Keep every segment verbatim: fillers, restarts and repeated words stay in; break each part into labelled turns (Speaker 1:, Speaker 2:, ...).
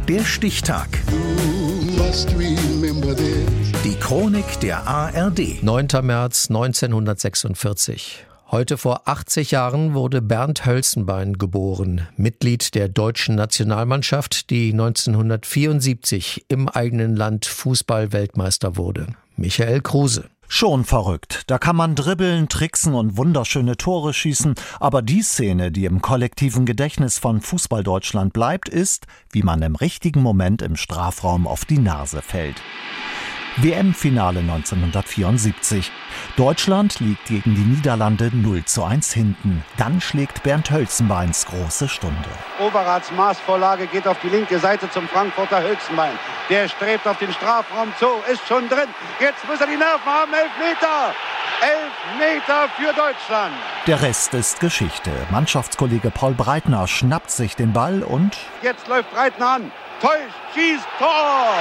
Speaker 1: Der Stichtag. Die Chronik der A R D.
Speaker 2: neunter März neunzehnhundertsechsundvierzig. Heute vor achtzig Jahren wurde Bernd Hölzenbein geboren, Mitglied der deutschen Nationalmannschaft, die neunzehnhundertvierundsiebzig im eigenen Land Fußball-Weltmeister wurde. Michael Kruse.
Speaker 3: Schon verrückt. Da kann man dribbeln, tricksen und wunderschöne Tore schießen. Aber die Szene, die im kollektiven Gedächtnis von Fußball-Deutschland bleibt, ist, wie man im richtigen Moment im Strafraum auf die Nase fällt. W M-Finale neunzehnhundertvierundsiebzig. Deutschland liegt gegen die Niederlande null zu eins hinten. Dann schlägt Bernd Hölzenbeins große Stunde.
Speaker 4: Overaths Maßvorlage geht auf die linke Seite zum Frankfurter Hölzenbein. Der strebt auf den Strafraum zu, ist schon drin. Jetzt muss er die Nerven haben. Elfmeter! Elfmeter für Deutschland!
Speaker 3: Der Rest ist Geschichte. Mannschaftskollege Paul Breitner schnappt sich den Ball und...
Speaker 4: Jetzt läuft Breitner an. Täuscht, schießt, Tor!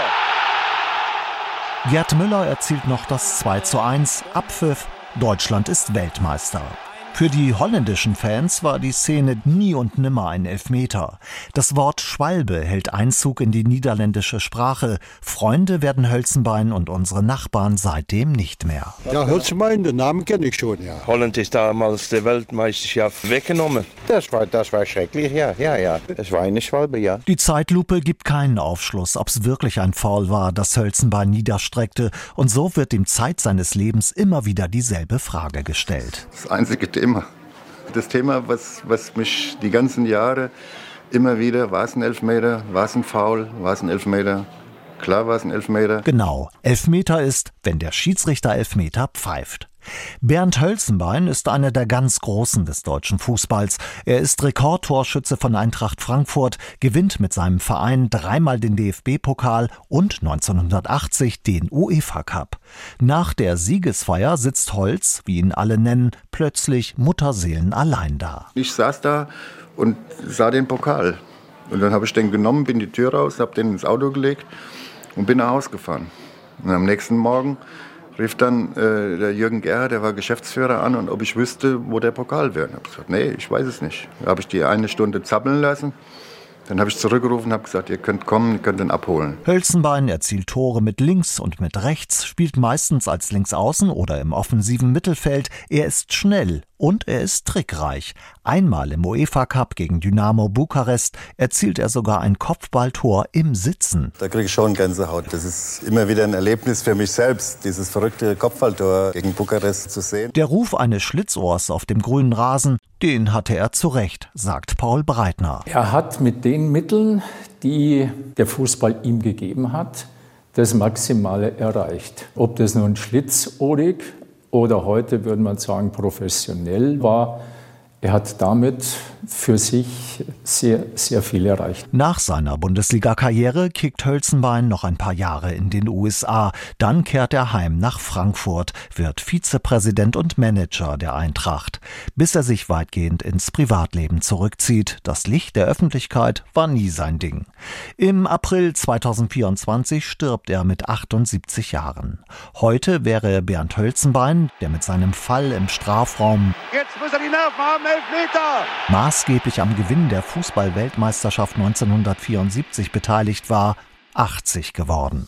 Speaker 3: Gerd Müller erzielt noch das zwei zu eins. Abpfiff. Deutschland ist Weltmeister. Für die holländischen Fans war die Szene nie und nimmer ein Elfmeter. Das Wort Schwalbe hält Einzug in die niederländische Sprache. Freunde werden Hölzenbein und unsere Nachbarn seitdem nicht mehr.
Speaker 5: Ja, Hölzenbein, den Namen kenne ich schon, ja.
Speaker 6: Holland ist damals die Weltmeisterschaft weggenommen.
Speaker 7: Das war, das war schrecklich, ja, ja, ja. Das war eine Schwalbe, ja.
Speaker 3: Die Zeitlupe gibt keinen Aufschluss, ob es wirklich ein Foul war, das Hölzenbein niederstreckte. Und so wird ihm Zeit seines Lebens immer wieder dieselbe Frage gestellt.
Speaker 8: Das einzige Thema. Das Thema, was, was mich die ganzen Jahre immer wieder, war es ein Elfmeter, war es ein Foul, war es ein Elfmeter, klar war es ein Elfmeter.
Speaker 3: Genau, Elfmeter ist, wenn der Schiedsrichter Elfmeter pfeift. Bernd Hölzenbein ist einer der ganz Großen des deutschen Fußballs. Er ist Rekordtorschütze von Eintracht Frankfurt, gewinnt mit seinem Verein dreimal den D F B-Pokal und neunzehnhundertachtzig den UEFA-Cup. Nach der Siegesfeier sitzt Holz, wie ihn alle nennen, plötzlich mutterseelenallein da.
Speaker 8: Ich saß da und sah den Pokal. Und dann habe ich den genommen, bin die Tür raus, habe den ins Auto gelegt und bin nach Hause gefahren. Und am nächsten Morgen rief dann äh, der Jürgen Gerhard, der war Geschäftsführer, an, und ob ich wüsste, wo der Pokal wäre. Ich habe gesagt, nee, ich weiß es nicht. Da habe ich die eine Stunde zappeln lassen. Dann habe ich zurückgerufen und habe gesagt, ihr könnt kommen, ihr könnt ihn abholen.
Speaker 3: Hölzenbein erzielt Tore mit links und mit rechts, spielt meistens als Linksaußen oder im offensiven Mittelfeld. Er ist schnell und er ist trickreich. Einmal im UEFA-Cup gegen Dynamo Bukarest erzielt er sogar ein Kopfballtor im Sitzen.
Speaker 9: Da kriege ich schon Gänsehaut. Das ist immer wieder ein Erlebnis für mich selbst, dieses verrückte Kopfballtor gegen Bukarest zu sehen.
Speaker 3: Der Ruf eines Schlitzohrs auf dem grünen Rasen, den hatte er zurecht, sagt Paul Breitner.
Speaker 10: Er hat mit den Mitteln, die der Fußball ihm gegeben hat, das Maximale erreicht. Ob das nun schlitzohrig oder heute würde man sagen professionell war, er hat damit für sich sehr, sehr viel erreicht.
Speaker 3: Nach seiner Bundesliga-Karriere kickt Hölzenbein noch ein paar Jahre in den U S A. Dann kehrt er heim nach Frankfurt, wird Vizepräsident und Manager der Eintracht, bis er sich weitgehend ins Privatleben zurückzieht. Das Licht der Öffentlichkeit war nie sein Ding. Im April zweitausendvierundzwanzig stirbt er mit achtundsiebzig Jahren. Heute wäre Bernd Hölzenbein, der mit seinem Fall im Strafraum
Speaker 4: Jetzt muss er die Nerven haben, Elfmeter!
Speaker 3: maßgeblich am Gewinn der Fußball-Weltmeisterschaft neunzehnhundertvierundsiebzig beteiligt war, achtzig geworden.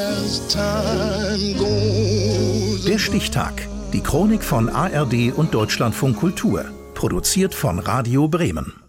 Speaker 1: Der Stichtag. Die Chronik von A R D und Deutschlandfunk Kultur. Produziert von Radio Bremen.